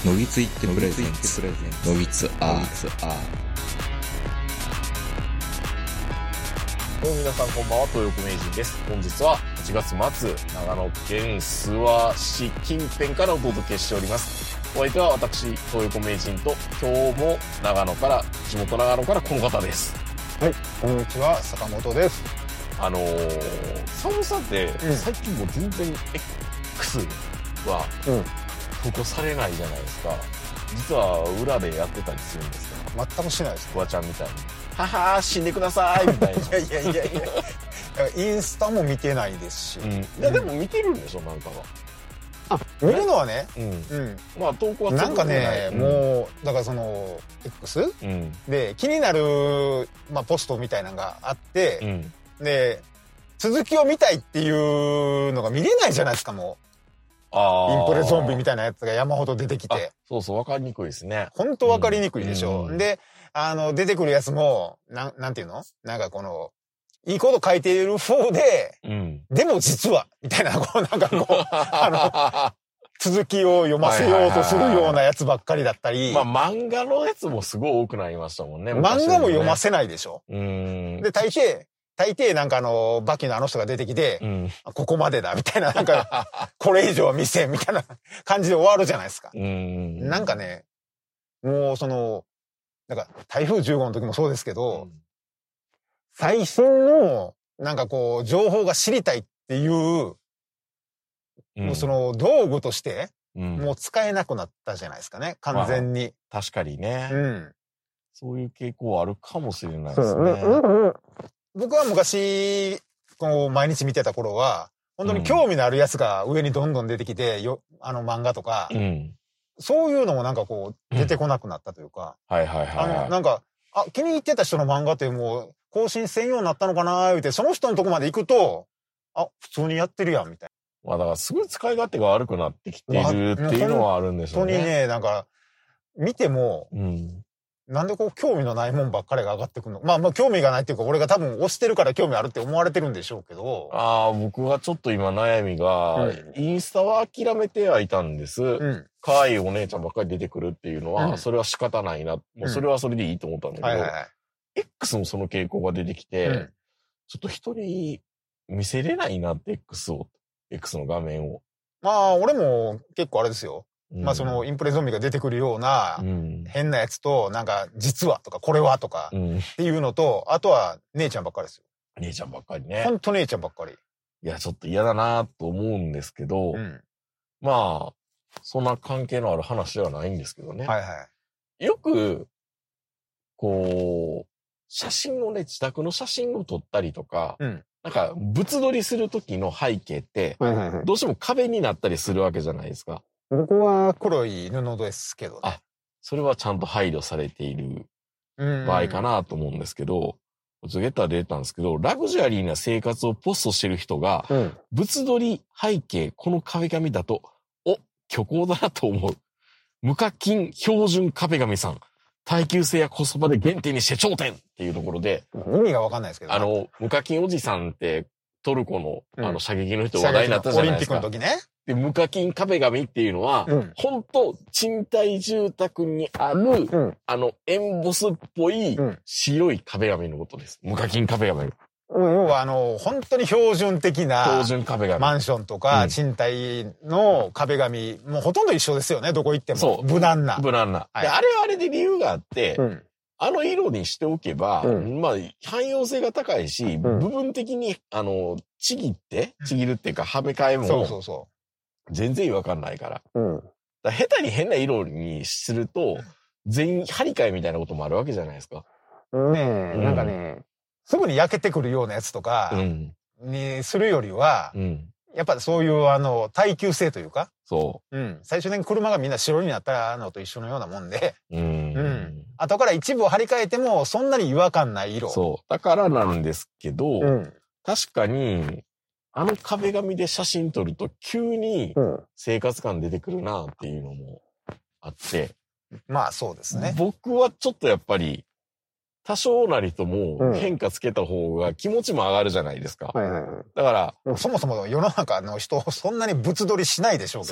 のぎついってプレゼンツのぎつアー。 どうも皆さんこんばんは、東横名人です。本日は8月末、長野県諏訪市近辺からお届けしております。お相手は私、東横名人と、今日も地元長野からこの方です。 はい、こんにちは、坂本です。 寒さって最近もう全然 X は投稿されないじゃないですか。実は裏でやってたりするんですか？ 全くしないです。 フワちゃんみたいに。ははー、死んでくださいみたいな。 いや。インスタも見てないですし。 いや、でも見てるんでしょ、なんかは。 見るのはね。 まあ、投稿はなんかね、もう、だからその、X？で、気になる、ポストみたいなのがあって、で、続きを見たいっていうのが見れないじゃないですか、もう。インプレゾンビみたいなやつが山ほど出てきて。 そうそう、わかりにくいですね。 ほんとわかりにくいでしょ。で、出てくるやつも、なんていうの？なんかこの、いいこと書いている風で、でも実は、みたいな、続きを読ませようとするようなやつばっかりだったり。 漫画のやつもすごい多くなりましたもんね。 漫画も読ませないでしょ。で、大抵なんかバキのあの人が出てきて、ここまでだ、みたいな、なんか、これ以上は見せん、みたいな感じで終わるじゃないですか。なんかね、もうなんか台風15の時もそうですけど、最新の、なんかこう、情報が知りたいっていう、もう道具として、もう使えなくなったじゃないですかね、完全に。 確かにね。そういう傾向はあるかもしれないですね。 僕は昔、毎日見てた頃は、本当に興味のあるやつが上にどんどん出てきて、漫画とか、そういうのもなんかこう、出てこなくなったというか、なんか、気に入ってた人の漫画ってもう、更新専用になったのかなー言うて、その人のとこまで行くと、普通にやってるやん、みたいな。だからすごい使い勝手が悪くなってきてるっていうのはあるんでしょうね。 本当にね、なんか、見ても、なんで興味のないもんばっかりが上がってくるの？興味がないっていうか、俺が多分押してるから興味あるって思われてるんでしょうけど。 僕がちょっと今悩みが、インスタは諦めてはいたんです。可愛いお姉ちゃんばっかり出てくるっていうのは、それは仕方ないな。もうそれはそれでいいと思ったんだけど、X もその傾向が出てきて、ちょっと人に見せれないなって、X の画面を。 俺も結構あれですよ。インプレゾンビが出てくるような、変なやつと、なんか、実はとか、これはとか、っていうのと、あとは、姉ちゃんばっかりですよ。 姉ちゃんばっかりね。 ほんと姉ちゃんばっかり。 いや、ちょっと嫌だなと思うんですけど、そんな関係のある話ではないんですけどね。よく、写真をね、自宅の写真を撮ったりとか、なんか、物撮りする時の背景って、どうしても壁になったりするわけじゃないですか。 僕は黒い布ですけどね。 それはちゃんと配慮されている場合かなと思うんですけど、ゲッターで出たんですけど、ラグジュアリーな生活をポストしてる人が、物撮り背景、この壁紙だと、虚構だなと思う。無課金標準壁紙さん。耐久性やコスパで原点にして頂点っていうところで。 意味がわかんないですけど。 無課金おじさんってトルコの射撃の人話題になったじゃないですか。 オリンピックの時ね。 で、無課金壁紙っていうのは、本当賃貸住宅にある、エンボスっぽい白い壁紙のことです。無課金壁紙。 要は本当に標準的な、 標準壁紙。 マンションとか、賃貸の壁紙、もうほとんど一緒ですよね、どこ行っても。 そう。 無難な。 で、あれはあれで理由があって、あの色にしておけば、汎用性が高いし、部分的に、ちぎるっていうか、はめ替えも、全然違和感ないから。下手に変な色にすると、全員張り替えみたいなこともあるわけじゃないですか。 なんかね、すぐに焼けてくるようなやつとか、にするよりは、やっぱそういう耐久性というか、最初に車がみんな白になったのと一緒のようなもんで、後から一部を張り替えてもそんなに違和感ない色。 だからなんですけど、確かに、壁紙で写真撮ると急に生活感出てくるなっていうのもあって。 そうですね。 僕はちょっとやっぱり、多少なりとも変化つけた方が気持ちも上がるじゃないですか。だから、 そもそも世の中の人、そんなに物撮りしないでしょうけどね。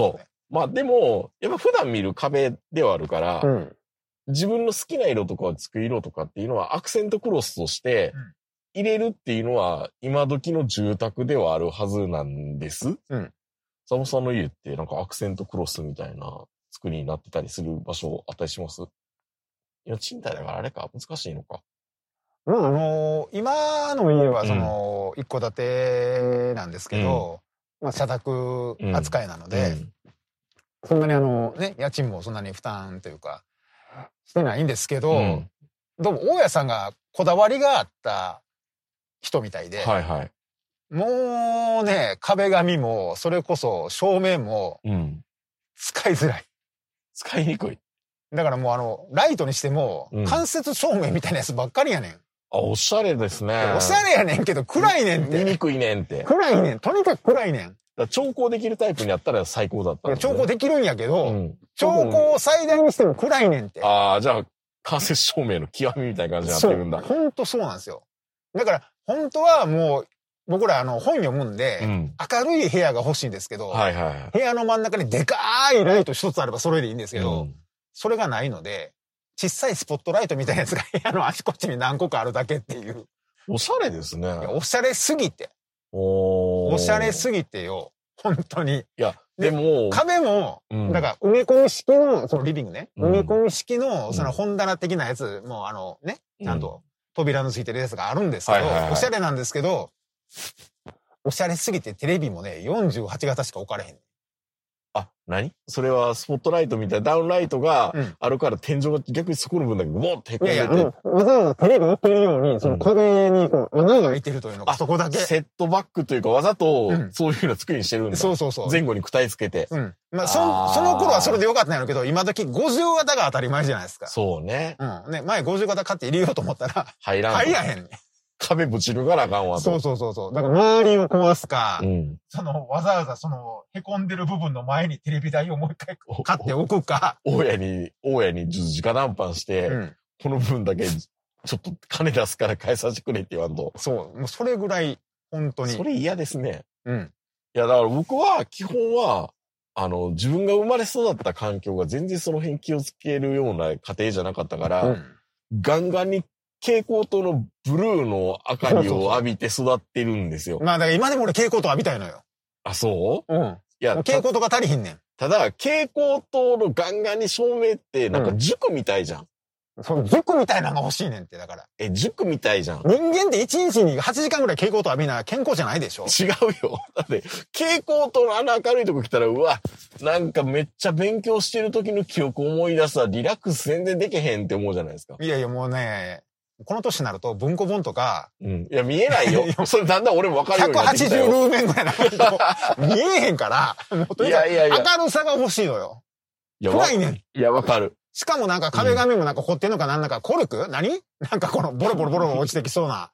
まあでも、やっぱ普段見る壁ではあるから、自分の好きな色とかをつく色とかっていうのはアクセントクロスとして入れるっていうのは今時の住宅ではあるはずなんです。サボさんの家ってなんかアクセントクロスみたいな作りになってたりする場所あったりします？いや、賃貸だからあれか、難しいのか。 今の家は一戸建てなんですけど、まあ、社宅扱いなので、そんなに家賃もそんなに負担というか、してないんですけど、どうも大家さんがこだわりがあった人みたいで、もうね、壁紙も、それこそ照明も、使いづらい。 使いにくい。 だからもうライトにしても、間接照明みたいなやつばっかりやねん。 あ、おしゃれですね。 おしゃれやねんけど、暗いねんって。 見にくいねんって。 暗いねん。とにかく暗いねん。 調光できるタイプにやったら最高だった、ね。 調光できるんやけど、調光を最大にしても暗いねんって。 ああ、じゃあ、間接照明の極みみたいな感じになってるんだ。 ほんとそうなんですよ。だから、本当はもう、僕ら本読むんで、明るい部屋が欲しいんですけど、部屋の真ん中にでかいライト一つあればそれでいいんですけど、それがないので、小さいスポットライトみたいなやつが部屋のあちこちに何個かあるだけっていう。 おしゃれですね。 おしゃれすぎて。おしゃれすぎてよ。本当に。 いや、でも。 壁も、だから埋め込み式の、そのリビングね。埋め込み式の、その本棚的なやつ、もうちゃんと扉のついてるやつがあるんですけど、おしゃれなんですけど、おしゃれすぎてテレビもね、48型しか置かれへん。 あ、何？それはスポットライトみたいなダウンライトがあるから天井が逆にそこの分だけボーってへこんでて。 わざわざテレビ置けるように、その壁に穴が開いてるというのがそこだけ。 セットバックというかわざとそういう風な作りにしてるんだ。 そう。 前後に躯体つけて。 まあその頃はそれでよかったんやろうけど、今時50型が当たり前じゃないですか。 そうね。 ね、前50型買って入れようと思ったら、入らへんね。 壁ぶち抜かなあかんわと。 そう。だから周りを壊すか、わざわざ凹んでる部分の前にテレビ台をもう一回買っておくか。 大家に直談判して、この分だけちょっと金出すから返させてくれって言わんと。 そう。もうそれぐらい、本当に。 それ嫌ですね。いや、だから僕は基本は、自分が生まれ育った環境が全然その辺気をつけるような家庭じゃなかったから、ガンガンに蛍光灯のブルーの明かりを浴びて育ってるんですよ。 まあだから今でも俺蛍光灯浴びたいのよ。 あ、そう？いや、 蛍光灯が足りひんねん。 ただ、蛍光灯のガンガンに照明ってなんか塾みたいじゃん。 塾みたいなのが欲しいねんって、だから。 塾みたいじゃん。 人間って1日に8時間ぐらい蛍光灯浴びなら健康じゃないでしょ？ 違うよ。だって、蛍光灯の明るいとこ来たら、うわ、なんかめっちゃ勉強してる時の記憶思い出すわ、リラックス全然できへんって思うじゃないですか。 いやもうね、この年になると文庫本とか。 いや、見えないよ。それだんだん俺もわかるようになってきたよ。 180ルーメンぐらいな見えへんから、もうとにかく明るさが欲しいのよ。暗いねん。 いや、わかる。 しかもなんか壁紙もなんか凝ってんのかなんだか、コルク？何？なんかこのボロボロ落ちてきそうな。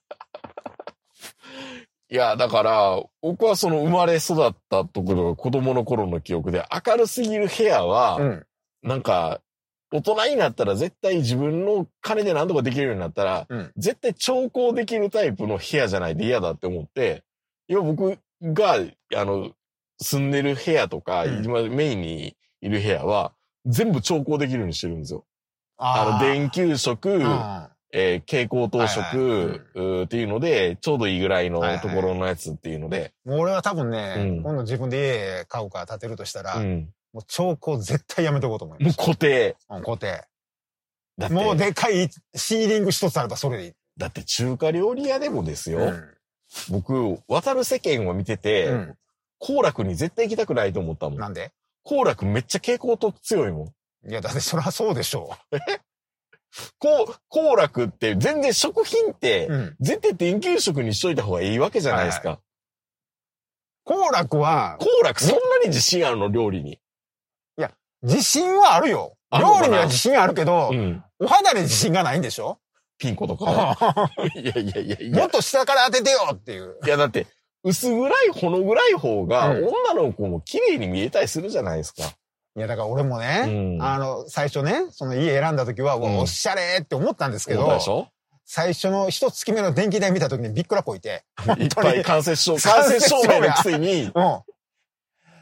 いや、だから、僕はその生まれ育ったところが子供の頃の記憶で明るすぎる部屋は、なんか、大人になったら絶対自分の金で何とかできるようになったら、絶対調光できるタイプの部屋じゃないと嫌だって思って、今僕が、住んでる部屋とか、今メインにいる部屋は、全部調光できるようにしてるんですよ。電球色、蛍光灯色っていうので、ちょうどいいぐらいのところのやつっていうので。 もう俺は多分ね、今度自分で家買うか建てるとしたら、もう調光絶対やめとこうと思います。 もう固定。 固定。もうでかいシーリング一つあればそれでいい。 だって中華料理屋でもですよ。僕、渡る世間を見てて、幸楽に絶対行きたくないと思ったもん。 なんで？ 幸楽めっちゃ蛍光灯強いもん。いや、だってそりゃそうでしょう。 幸楽って全然食品って、絶対電球色にしといた方がいいわけじゃないですか。 幸楽は、 幸楽そんなに自信あるの？料理に。 いや、自信はあるよ。料理には自信あるけど、お肌に自信がないんでしょ？ ピンコとか。いや。 もっと下から当ててよっていう。 いや、だって、薄暗い、ほの暗い方が、女の子も綺麗に見えたりするじゃないですか。 いや、だから俺もね、最初ね、その家選んだ時は、おしゃれって思ったんですけど、最初の一月目の電気代見た時にびっくらこいて。 いっぱい間接照明のくせに。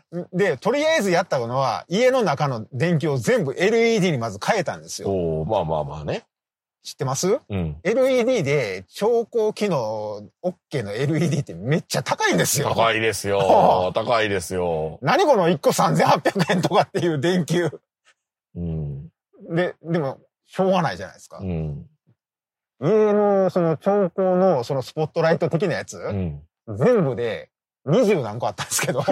で、とりあえずやったのは、家の中の電気を全部 LED にまず変えたんですよ。 おまあまあまあね。 知ってます？ うん。 LED で調光機能 OK の LED ってめっちゃ高いんですよ。 高いですよ。高いですよ。 何この1個3800円とかっていう電球。 うん。 でも、しょうがないじゃないですか。 うん。 家のその調光のそのスポットライト的なやつ、うん、全部で20何個あったんですけど、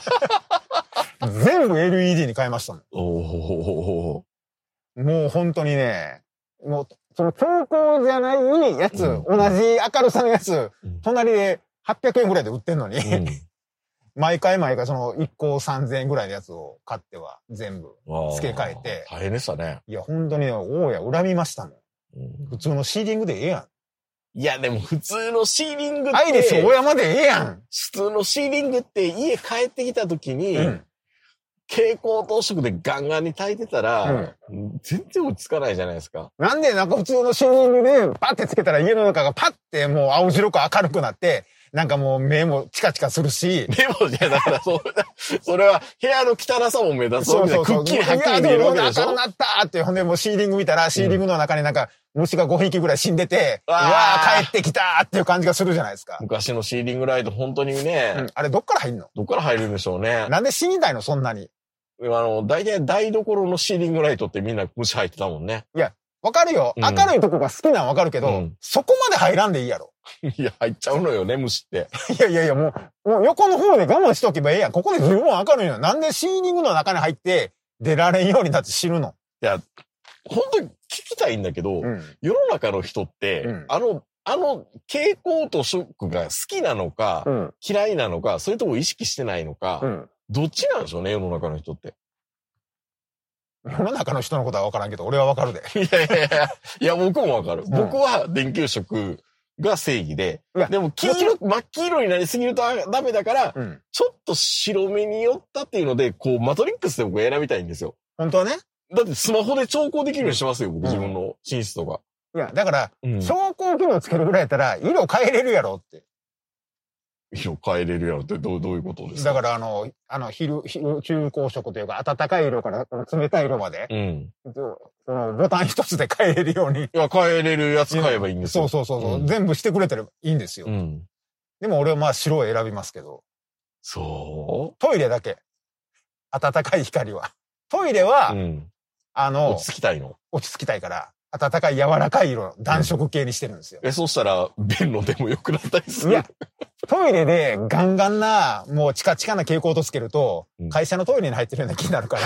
全部 LED に変えましたもん。 おー。 もう本当にね、もう、その調光じゃないやつ、同じ明るさのやつ、隣で800円ぐらいで売ってんのに、毎回その1個3000円ぐらいのやつを買っては全部付け替えて。 大変でしたね。 いや、本当にね、大家恨みましたもん。普通のシーリングでええやん。いや、でも普通のシーリングって。 アイリス大山でええやん。 普通のシーリングって家帰ってきた時に、蛍光灯色でガンガンに焚いてたら、全然落ち着かないじゃないですか。 なんでなんか普通のシーリングでパッてつけたら家の中がパッてもう青白く明るくなって、なんかもう目もチカチカするし。 目も、いやだからそれは部屋の汚さも目立つわけで、くっきりはっきり見えるわけでしょ。 明るくなったって、ほんでもうシーリング見たら、シーリングの中になんか虫が5匹ぐらい死んでて、うわー帰ってきたっていう感じがするじゃないですか。 昔のシーリングライト本当にね。 あれどっから入んの？ どっから入るんでしょうね。 なんで死にたいのそんなに。 大体台所のシーリングライトってみんな虫入ってたもんね。 いや、わかるよ。明るいとこが好きなんわかるけど、そこまで入らんでいいやろ。 いや、入っちゃうのよね、虫って。 いや、もう横の方で我慢しとけばええやん。ここで十分明るいの。なんでシーリングの中に入って出られんようになって死ぬの？ いや、本当に聞きたいんだけど、世の中の人って、蛍光と色が好きなのか、嫌いなのか、それとも意識してないのか、どっちなんでしょうね、世の中の人って。 世の中の人のことは分からんけど、俺は分かるで。 いや、僕も分かる。僕は電球色が正義で、でも真っ黄色になりすぎるとダメだから、ちょっと白目に寄ったっていうので、こう、マトリックスで僕選びたいんですよ。 本当はね。 だってスマホで調光できるようにしますよ、僕、自分の寝室とか。 いや、だから、調光機能つけるぐらいやったら、色変えれるやろって。 色変えれるやろってどういうことですか？ だから昼中光色というか、暖かい色から冷たい色まで、そのボタン一つで変えれるように。 いや、変えれるやつ買えばいいんですよ。 そう、全部してくれてればいいんですよ。でも俺はまあ白を選びますけど。 そう？ トイレだけ。暖かい光は。トイレは、 落ち着きたいの？ 落ち着きたいから、暖かい柔らかい色、暖色系にしてるんですよ。 そうしたら、便の出も良くなったりする？ いや、トイレでガンガンな、もうチカチカな蛍光灯つけると、会社のトイレに入ってるような気になるから。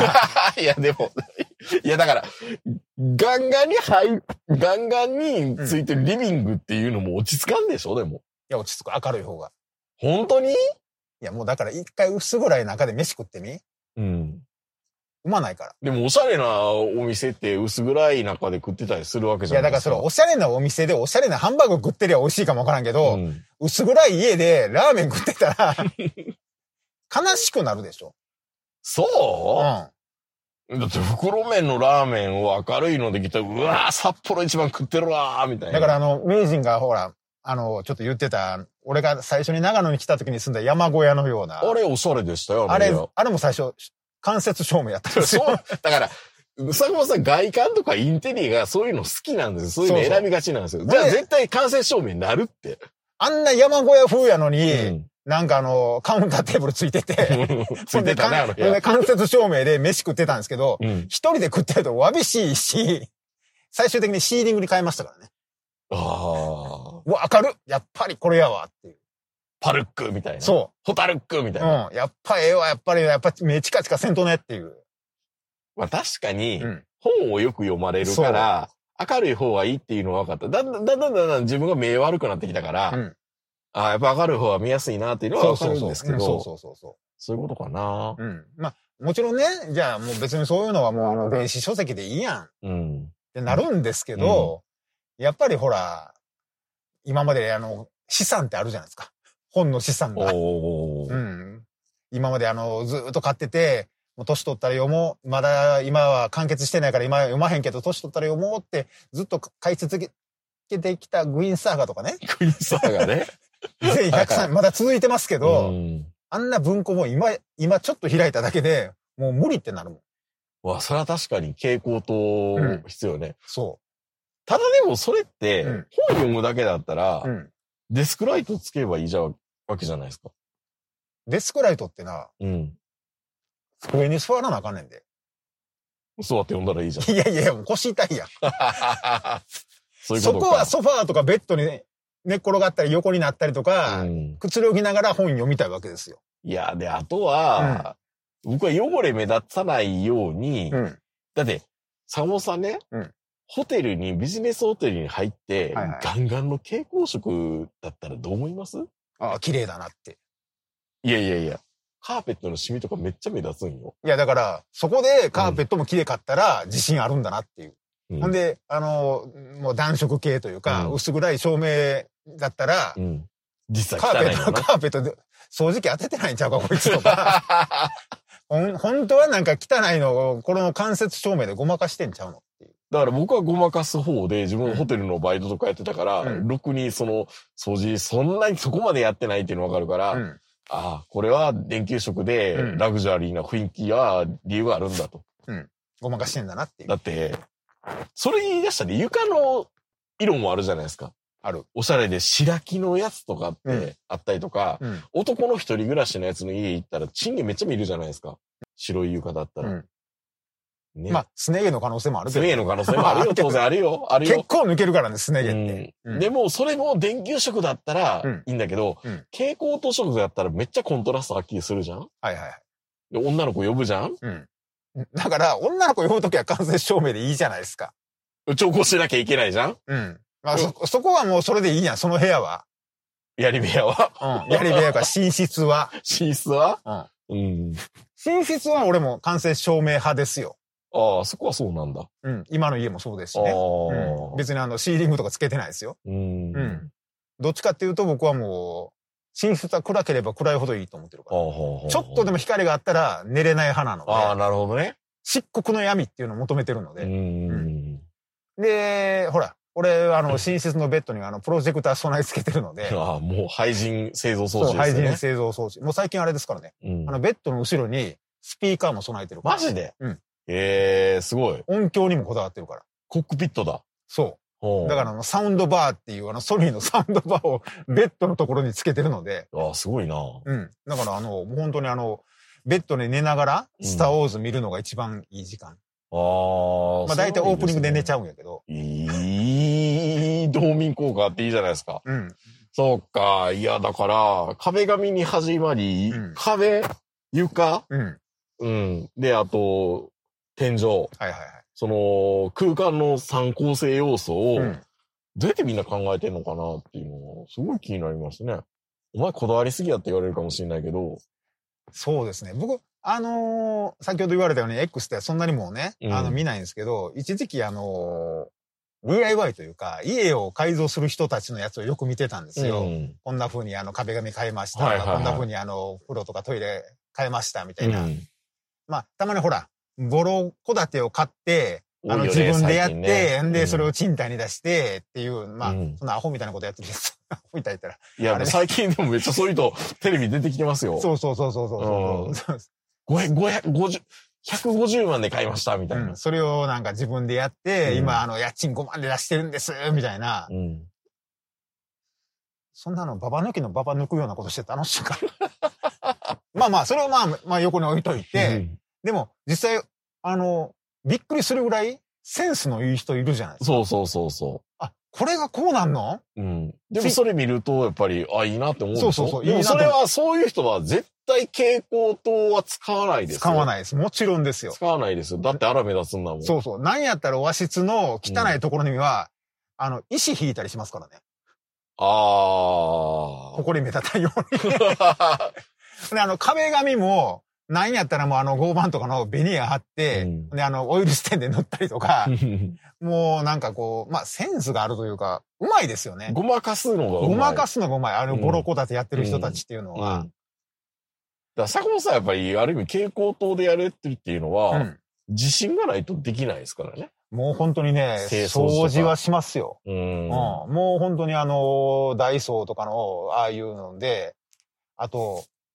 いや、でも、いや、だから、ガンガンについてるリビングっていうのも落ち着かんでしょ、でも。 いや、落ち着く。明るい方が。 本当に？いや、もうだから一回薄暗い中で飯食ってみ？うまないから。 でもおしゃれなお店って薄暗い中で食ってたりするわけじゃないですか。 いや、だからそれおしゃれなお店でおしゃれなハンバーグ食ってりゃ美味しいかもわからんけど、薄暗い家でラーメン食ってたら、悲しくなるでしょ。 そう？だって袋麺のラーメンを明るいのできたら、うわー、札幌一番食ってるわー、みたいな。 だから名人がほら、ちょっと言ってた、俺が最初に長野に来た時に住んだ山小屋のような。 あれおしゃれでしたよ、 あれも最初、間接照明やったんですよ。 だから、坂本さん外観とかインテリアがそういうの好きなんですよ。そういうの選びがちなんですよ。じゃあ絶対間接照明になるって。 あんな山小屋風やのに、なんかカウンターテーブルついてて、 ついてたね、 間接照明で飯食ってたんですけど、一人で食ってるとわびしいし、最終的にシーリングに変えましたからね。明るやっぱりこれやわっていう。 パルックみたいな。 そう。 ホタルックみたいな。 やっぱええわ、やっぱ目チカチカせんとねっていう。まあ確かに、本をよく読まれるから、明るい方がいいっていうのは分かった。だんだん自分が目悪くなってきたから、やっぱ明るい方が見やすいなっていうのは分かるんですけど。そういうことかな。 まあ、もちろんね、じゃあもう別にそういうのはもう電子書籍でいいやん。ってなるんですけど、やっぱりほら、今まで資産ってあるじゃないですか。本の資産が。今までずーっと買ってて、もう年取ったら読もう。まだ今は完結してないから今は読まへんけど、年取ったら読もうってずっと買い続けてきたグイーンサーガとかね。 グイーンサーガね。 全103、まだ続いてますけど、 あんな文庫も今ちょっと開いただけで、もう無理ってなるもん。 わ、それは確かに蛍光灯必要ね。 そう。 ただでもそれって、本読むだけだったら、デスクライトつければいいわけじゃないですか。 デスクライトってな、机に座らなあかんねんで。 座って読んだらいいじゃん。 いやいや、もう腰痛いやん。 そういうことか。 そこはソファーとかベッドに寝っ転がったり横になったりとか、くつろぎながら本読みたいわけですよ。 いや、で、あとは、僕は汚れ目立たないように、だって、坂本さんね、ビジネスホテルに入って、ガンガンの蛍光色だったらどう思います？ ああ、綺麗だなって。 いや。カーペットのシミとかめっちゃ目立つんよ。 いや、だから、そこでカーペットも綺麗かったら自信あるんだなっていう。ほんで、もう暖色系というか、薄暗い照明だったら、 実際汚いのな。 カーペットで掃除機当ててないんちゃうか、こいつとか。本当はなんか汚いのを、この間接照明でごまかしてんちゃうのっていう。 だから僕はごまかす方で、自分のホテルのバイトとかやってたから、ろくにその、掃除、そんなにそこまでやってないっていうのわかるから、ああ、これは電球色で、ラグジュアリーな雰囲気は理由があるんだと。 ごまかしてんだなっていう。 だって、それ言い出したら床の色もあるじゃないですか。 ある。 おしゃれで白木のやつとかってあったりとか、男の一人暮らしのやつの家行ったらチンゲめっちゃ見るじゃないですか。白い床だったら。 ね、まあ、スネ毛の可能性もあるけど。 スネ毛の可能性もあるよ、当然あるよ。あるよ。 結構抜けるからね、スネ毛って。 でも、それも電球色だったらいいんだけど、蛍光灯色だったらめっちゃコントラストはっきりするじゃん。 はいはい。 で、女の子呼ぶじゃん。 だから、女の子呼ぶときは間接照明でいいじゃないですか。 調校しなきゃいけないじゃん。 まあ、そこはもうそれでいいやん、その部屋は。 やり部屋はやり部屋か、寝室は。 寝室は寝室は俺も間接照明派ですよ。 ああ、そこはそうなんだ。 今の家もそうですしね。別にシーリングとかつけてないですよ。どっちかっていうと僕はもう、寝室は暗ければ暗いほどいいと思ってるから。ちょっとでも光があったら寝れない派なので。 ああ、なるほどね。 漆黒の闇っていうのを求めてるので。で、ほら、俺、寝室のベッドにプロジェクター備え付けてるので。 ああ、もう廃人製造装置ですね。 そう、廃人製造装置。もう最近あれですからね。ベッドの後ろにスピーカーも備えてるから。 マジで？すごい。 音響にもこだわってるから。 コックピットだ。 そう。だからサウンドバーっていうソニーのサウンドバーをベッドのところにつけてるので。 ああ、すごいな。 だからもう本当にベッドに寝ながら、スターウォーズ見るのが一番いい時間。まあ大体オープニングで寝ちゃうんやけど。 いい道民効果あっていいじゃないですか。そうか。いや、だから、壁紙に始まり、壁、床、で、あと、天井。その、空間の三構成要素を、どうやってみんな考えてんのかなっていうのは、すごい気になりますね。お前こだわりすぎやって言われるかもしれないけど。 そうですね。僕、先ほど言われたように X ってそんなにもね、見ないんですけど、一時期DIY というか、家を改造する人たちのやつをよく見てたんですよ。こんな風に壁紙変えました。こんな風に風呂とかトイレ変えました、みたいな。まあ、たまにほら、ボロ戸建てを買って、自分でやって、で、それを賃貸に出して、っていう、まあ、そんなアホみたいなことやってるんです。アホみたい言ったら。 いや、最近でもめっちゃそういう人、テレビ出てきてますよ。 そう。 150万で買いました、みたいな。 それをなんか自分でやって、今、家賃5万で出してるんです、みたいな。そんなのババ抜きのババ抜くようなことして楽しいから。まあまあ、それをまあ横に置いといて、でも、実際、びっくりするぐらい、センスのいい人いるじゃないですか。 そう。 あ、これがこうなんの？ でもそれ見ると、やっぱり、いいなって思うんですよ。 そう。 でもそれは、そういう人は絶対蛍光灯は使わないですよ。 使わないです。もちろんですよ。 使わないですよ。だって荒目立つんだもん。 そう。なんやったら和室の汚いところには、石引いたりしますからね。ここに目立たんように。で、壁紙も、なんやったらもう合板とかのベニヤ貼って、で、オイルステンで塗ったりとか、もうなんかこう、まあ、センスがあるというか、うまいですよね。 ごまかすのがうまい。 ごまかすのがうまい。ボロコ建てやってる人たちっていうのは。だから坂本さんやっぱり、ある意味蛍光灯でやれってるっていうのは、自信がないとできないですからね。 もう本当にね、掃除はしますよ。もう本当にダイソーとかの、ああいうので、あと、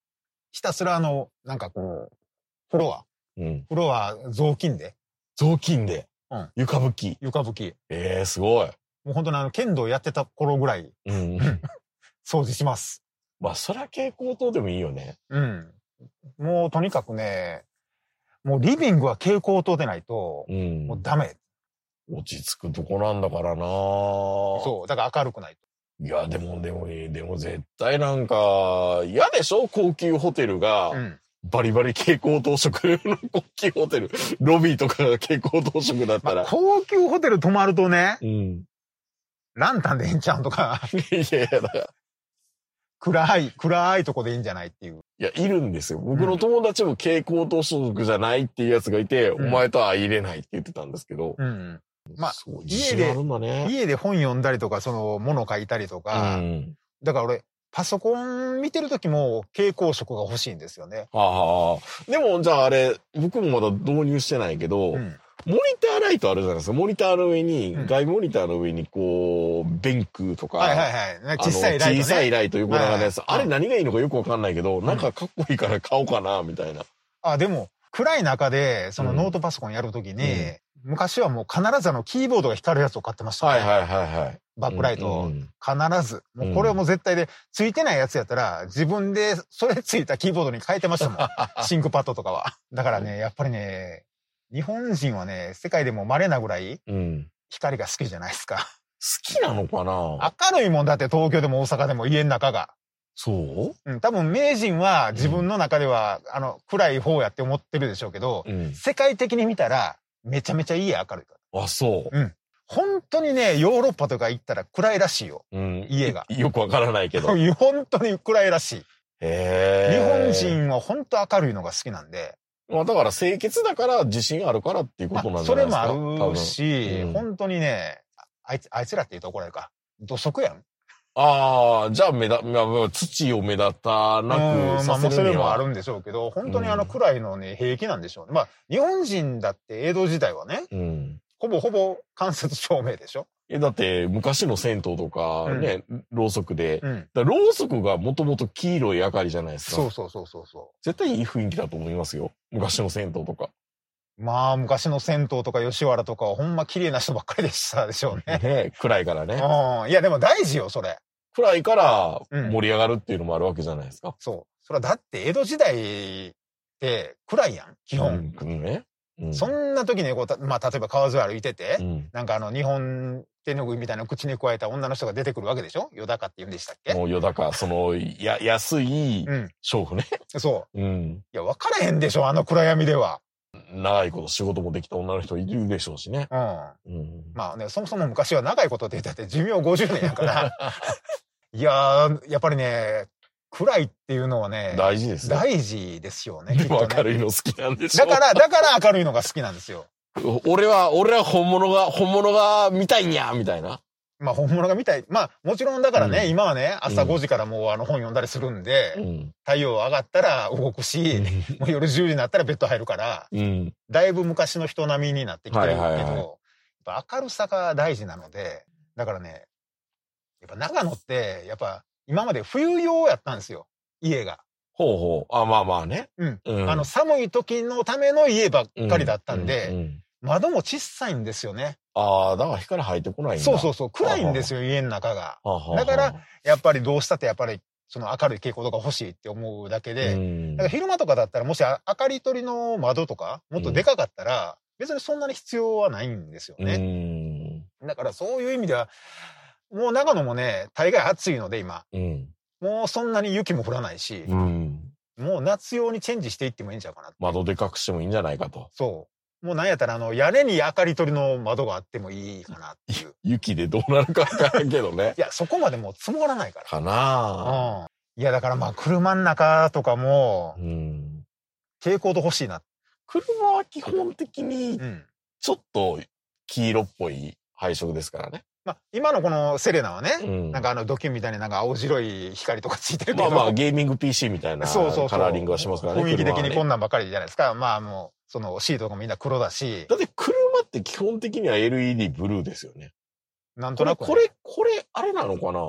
ひたすらなんかこう、フロア、雑巾で。 雑巾で。 うん。 床拭き。 床拭き。 すごい。 もう本当に剣道やってた頃ぐらい、掃除します。 まあ、そりゃ蛍光灯でもいいよね。 うん。もうとにかくね、もうリビングは蛍光灯でないと、もうダメ。 落ち着くとこなんだからな。 そう、だから明るくないと。 いや、でも絶対なんか、嫌でしょ高級ホテルが、バリバリ蛍光灯色の高級ホテル、ロビーとかが蛍光灯色だったら。 高級ホテル泊まるとね、ランタンでいいんちゃうんとか。 いや、だから。 暗いとこでいいんじゃないっていう。 いや、いるんですよ。僕の友達も蛍光灯色じゃないっていうやつがいて、お前とは相入れないって言ってたんですけど。まあ、家で本読んだりとか、物書いたりとか、だから俺、パソコン見てるときも蛍光色が欲しいんですよね。 でも、じゃああれ、僕もまだ導入してないけど、モニターライトあるじゃないですか。モニターの上に、外モニターの上にこう、ベンクとか、 小さいライト、ね。 小さいライト横長のやつ。あれ何がいいのかよくわかんないけど、なんかかっこいいから買おうかな、みたいな。 でも、暗い中で、ノートパソコンやるときに、昔はもう必ずキーボードが光るやつを買ってましたね。バックライト。必ず。もうこれはもう絶対で、ついてないやつやったら、自分でそれついたキーボードに変えてましたもん。シンクパッドとかは。だからね、やっぱりね、日本人はね、世界でも稀なぐらい、光が好きじゃないですか。好きなのかな？ 明るいもんだって東京でも大阪でも家の中が。 そう多分名人は自分の中では、暗い方やって思ってるでしょうけど、世界的に見たら、めちゃめちゃ家明るいから。 そう。 本当にね、ヨーロッパとか行ったら暗いらしいよ。家が。 よくわからないけど。 本当に暗いらしい。日本人は本当明るいのが好きなんで。 だから清潔だから自信あるからっていうことなんじゃないですか。 それもあるし、本当にね、あいつらって言うと怒られるか。土足やん。 じゃあ土を目立たなくさせるには。 それもあるんでしょうけど、本当に暗いのね、平気なんでしょうね。日本人だって江戸時代はね、ほぼ間接照明でしょ。 だって昔の銭湯とかね、ろうそくで、ろうそくがもともと黄色い明かりじゃないですか。 そう。 絶対いい雰囲気だと思いますよ。昔の銭湯とか。 昔の銭湯とか吉原とかはほんま綺麗な人ばっかりでしたでしょうね。 暗いからね。 いやでも大事よ、それ。 暗いから盛り上がるっていうのもあるわけじゃないですか。 そう。それはだって江戸時代って暗いやん、基本。そんな時に例えば川沿い歩いてて、なんか日本手拭いみたいな口に加えた女の人が出てくるわけでしょ？よだかって言うんでしたっけ？ もうよだか、安い娼婦ね。 そう。いや、分からへんでしょ、暗闇では。 長いこと仕事もできた女の人いるでしょうしね。 そもそも昔は長いことって言ったって寿命50年やから。いやー、やっぱりね、暗いっていうのはね、 大事ですね。 大事ですよね。 でも明るいの好きなんでしょ。 だから明るいのが好きなんですよ。 俺は本物が見たいんやみたいな。 本物が見たい。もちろんだからね、今はね、朝5時からもう本読んだりするんで、太陽上がったら動くし、もう夜10時になったらベッド入るから、だいぶ昔の人並みになってきてるけど、やっぱ明るさが大事なので、だからね、やっぱ長野って、やっぱ今まで冬用やったんですよ、家が。 まあね。 寒い時のための家ばっかりだったんで、窓も小さいんですよね。 だから光入ってこないんだ。 そう。暗いんですよ、家の中が。だから、やっぱりどうしたってやっぱり、明るい蛍光灯が欲しいって思うだけで、だから昼間とかだったらもし明かり取りの窓とか、もっとでかかったら、別にそんなに必要はないんですよね。だからそういう意味では、もう長野もね、大概暑いので今。もうそんなに雪も降らないし、もう夏用にチェンジしていってもいいんちゃうかな。 窓でかくしてもいいんじゃないかと。 そう。もうなんやったら屋根に明かり取りの窓があってもいいかなっていう。 雪でどうなるかわからんけどね。 いや、そこまでもう積もらないから。 かなぁ。いや、だから車の中とかも、蛍光灯欲しいな。 車は基本的に、ちょっと黄色っぽい配色ですからね。 今のこのセレナはね、なんかドキュンみたいになんか青白い光とかついてるけど。 ゲーミング PC みたいなカラーリングはしますからね。 雰囲気的にこんなんばっかりじゃないですか。もう、シートがみんな黒だし。 だって車って基本的には LED ブルーですよね。 なんとなく、 これ、あれなのかな？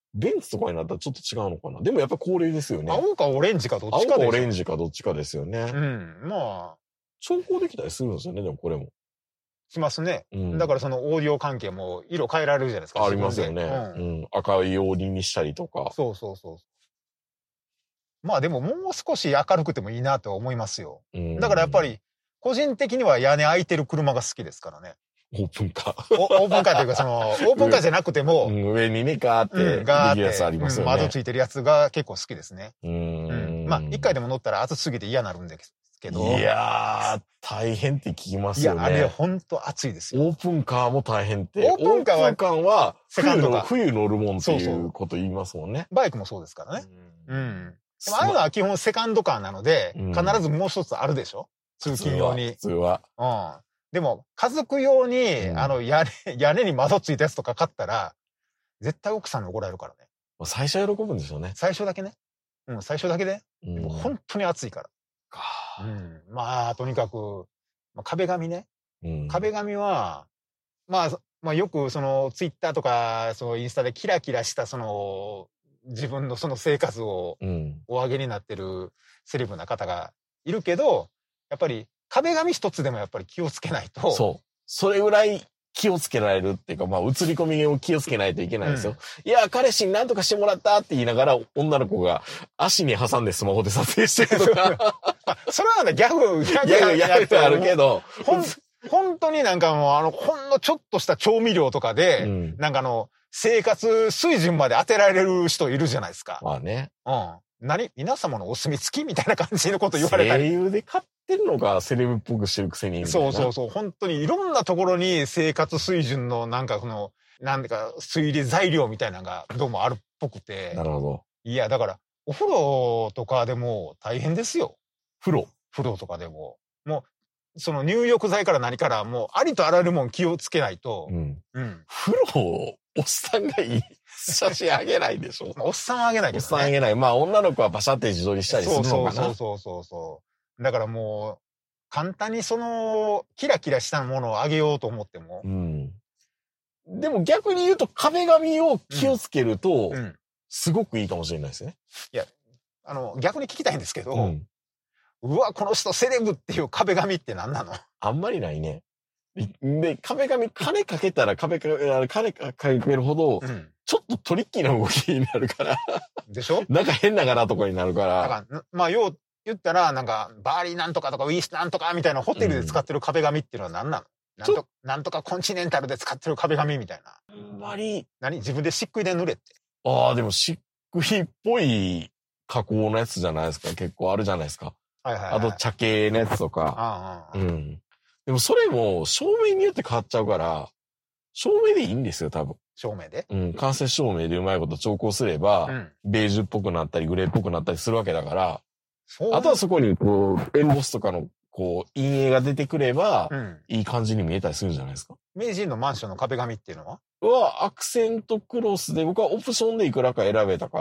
ベンツとかになったらちょっと違うのかな。でもやっぱ高齢ですよね。 青かオレンジかどっちかでしょ。 青かオレンジかどっちかですよね。 うん。まあ。 調光できたりするんですよね、でもこれも。 しますね。 うん、 だからそのオーディオ関係も色変えられるじゃないですか。 ありますよね。うん。赤い用輪にしたりとか。 そうそうそう。まあでももう少し明るくてもいいなと思いますよ。だからやっぱり、個人的には屋根開いてる車が好きですからね。 オープンカー。 オープンカーというかオープンカーじゃなくても、 上にね、ガーってできるやつありますよね。 窓ついてるやつが結構好きですね。まあ一回でも乗ったら暑すぎて嫌になるんですけど。 いやー、大変って聞きますよね。 いや、あれほんと暑いですよ。 オープンカーも大変って。 オープンカーは、 冬乗るもんっていうこと言いますもんね。 バイクもそうですからね。でもああいうのは基本セカンドカーなので、必ずもう一つあるでしょ、通勤用に。 普通は。 でも、家族用に、屋根に窓ついたやつとか買ったら、絶対奥さんに怒られるからね。 最初は喜ぶんでしょうね。 最初だけね。最初だけで。でも本当に暑いから。まあ、とにかく、壁紙ね。壁紙は、まあよくツイッターとか、インスタでキラキラした自分のその生活をお上げになってるセレブな方がいるけど、やっぱり壁紙一つでもやっぱり気をつけないと。 そう。それぐらい気をつけられるっていうか、まあ映り込みを気をつけないといけないですよ。いや、彼氏に何とかしてもらったって言いながら、女の子が足に挟んでスマホで撮影してるとか。 それはね、ギャグやってあるけど。 本当になんかもうほんのちょっとした調味料とかで、なんか生活水準まで当てられる人いるじゃないですか。 まあね。 皆様のお墨付きみたいな感じのこと言われたり。 声優で買ってるのがセレブっぽくしてるくせに。 そう。本当にいろんなところに生活水準のなんかなんでか推理材料みたいなのがどうもあるっぽくて。 なるほど。 いや、だからお風呂とかでも大変ですよ。 風呂とかでも。もう、入浴剤から何からもうありとあらゆるもん気をつけないと。 風呂をおっさんがいい写真あげないでしょ。 おっさんはあげないけどね。 おっさんあげない。まあ女の子はパシャって自撮りしたりするのかな。 そう。だからもう、簡単にキラキラしたものをあげようと思っても。 でも逆に言うと壁紙を気をつけると、すごくいいかもしれないですね。 いや、逆に聞きたいんですけど、うわ、この人セレブっていう壁紙って何なの？ あんまりないね。で、壁紙、金かけたら金かけるほど、ちょっとトリッキーな動きになるから。 でしょ？ なんか変な柄とかになるから。 だからまあ、よう言ったら、なんか、バーリーなんとかとか、ウィースなんとかみたいなホテルで使ってる壁紙っていうのは何なの？なんとかコンチネンタルで使ってる壁紙みたいな。 あんまり。 自分で漆喰で塗れって。 ああ、でも漆喰っぽい加工のやつじゃないですか。結構あるじゃないですか。あと茶系のやつとか。でもそれも照明によって変わっちゃうから、照明でいいんですよ、多分。 照明で？ 間接照明でうまいこと調光すれば、ベージュっぽくなったり、グレーっぽくなったりするわけだから、あとはそこにエンボスとかの陰影が出てくれば、いい感じに見えたりするじゃないですか。 名人のマンションの壁紙っていうのはアクセントクロスで、僕はオプションでいくらか選べたから、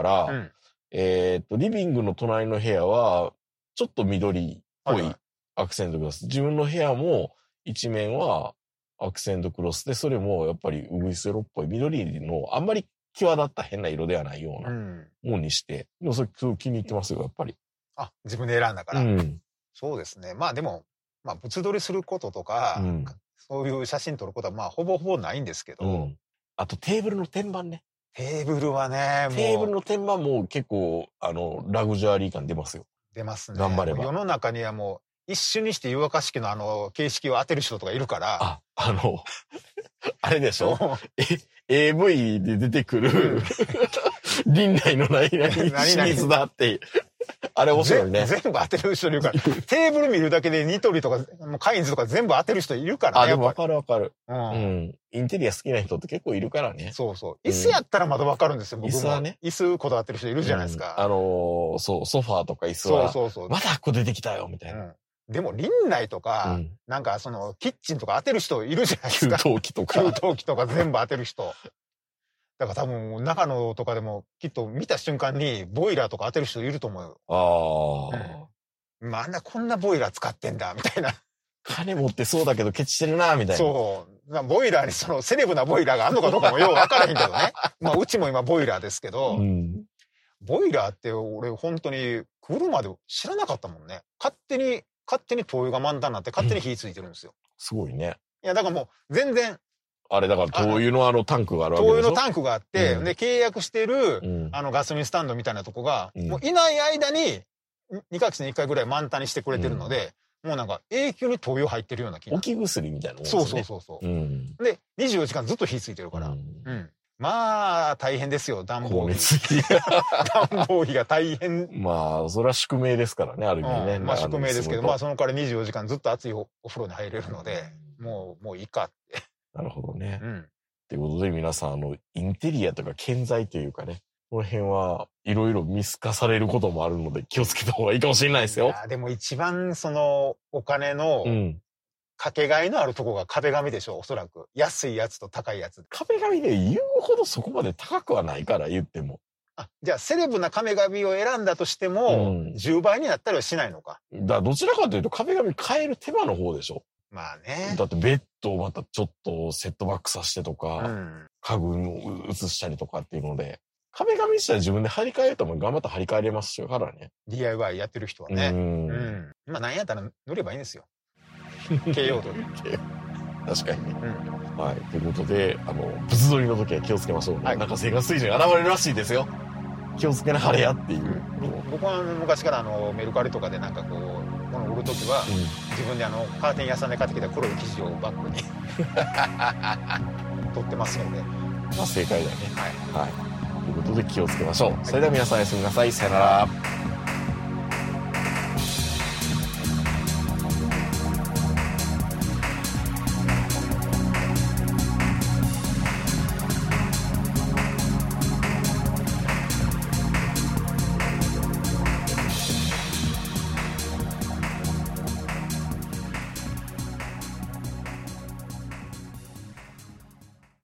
リビングの隣の部屋は、ちょっと緑っぽいアクセントクロス。自分の部屋も一面はアクセントクロスで、それもやっぱりウグイス色っぽい緑のあんまり際立った変な色ではないようなもんにして、でもそれ気に入ってますよ、やっぱり。 あ、自分で選んだから。そうですね。まあでも、物撮りすることとか、そういう写真撮ることはほぼほぼないんですけど。 あとテーブルの天板ね。 テーブルはね、 テーブルの天板も結構、ラグジュアリー感出ますよ。 出ますね。 頑張れば。 世の中にはもう、一瞬にして湯沸かし器の形式を当てる人とかいるから。 あれでしょAV で出てくる、輪内の何々シリーズだって。あれ面白いね。 全部当てる人いるから。テーブル見るだけでニトリとか、カインズとか全部当てる人いるからね。 でもわかるわかる。インテリア好きな人って結構いるからね。 そう。椅子やったらまだわかるんですよ、僕も。 椅子はね。 椅子こだわってる人いるじゃないですか。 ソファーとか椅子は。 そう。 まだここ出てきたよ、みたいな。 でも、輪内とか、なんかキッチンとか当てる人いるじゃないですか。 給湯器とか。 給湯器とか全部当てる人。だから多分、長野とかでも、きっと見た瞬間に、ボイラーとか当てる人いると思うよ。あんなこんなボイラー使ってんだ、みたいな。 金持ってそうだけどケチしてるな、みたいな。 そう。ボイラーにセレブなボイラーがあんのかどうかもよう分からへんけどね。まあ、うちも今ボイラーですけど、ボイラーって俺本当に来るまで知らなかったもんね。勝手に灯油が満タンになって勝手に火ついてるんですよ。 すごいね。 いや、だからもう全然。 あれだから灯油のタンクがあるわけでしょ。 灯油のタンクがあって、で、契約してる、ガソリンスタンドみたいなとこが、もういない間に、2ヶ月に1回ぐらい満タンにしてくれてるので、もうなんか永久に灯油入ってるような気が。 置き薬みたいなもんですね。そう。で、24時間ずっと火ついてるから。まあ、大変ですよ、暖房費。暖房費が大変。 まあ、それは宿命ですからね、ある意味ね。 まあ、宿命ですけど、まあ、その代わり24時間ずっと熱いお風呂に入れるので、もういいかって。 なるほどね。ということで、皆さん、インテリアとか建材というかね、この辺はいろいろ見透かされることもあるので気をつけた方がいいかもしれないですよ。いや、 でも一番お金の、かけがえのあるとこが壁紙でしょ、おそらく。安いやつと高いやつ。 壁紙で言うほどそこまで高くはないから言っても。 じゃあセレブな壁紙を選んだとしても、10倍になったりはしないのか。 どちらかというと壁紙変える手間の方でしょ。 まあね。 だってベッドをまたちょっとセットバックさせてとか、家具を移したりとかっていうので、壁紙自体自分で張り替えるとも頑張って張り替えれますからね。 DIY やってる人はね。まあ何やったら塗ればいいんですよ。形容度で。 確かにね。はい。ということで、物撮りの時は気をつけましょうね。なんか生活水準現れるらしいですよ。気をつけなはれやっていう。 僕は昔からメルカリとかでなんかこう、物を売るときは、自分でカーテン屋さんで買ってきた黒い生地をバッグに取ってますので。 まあ正解だね。はい。ということで気をつけましょう。それでは皆さんおやすみなさい。さよなら。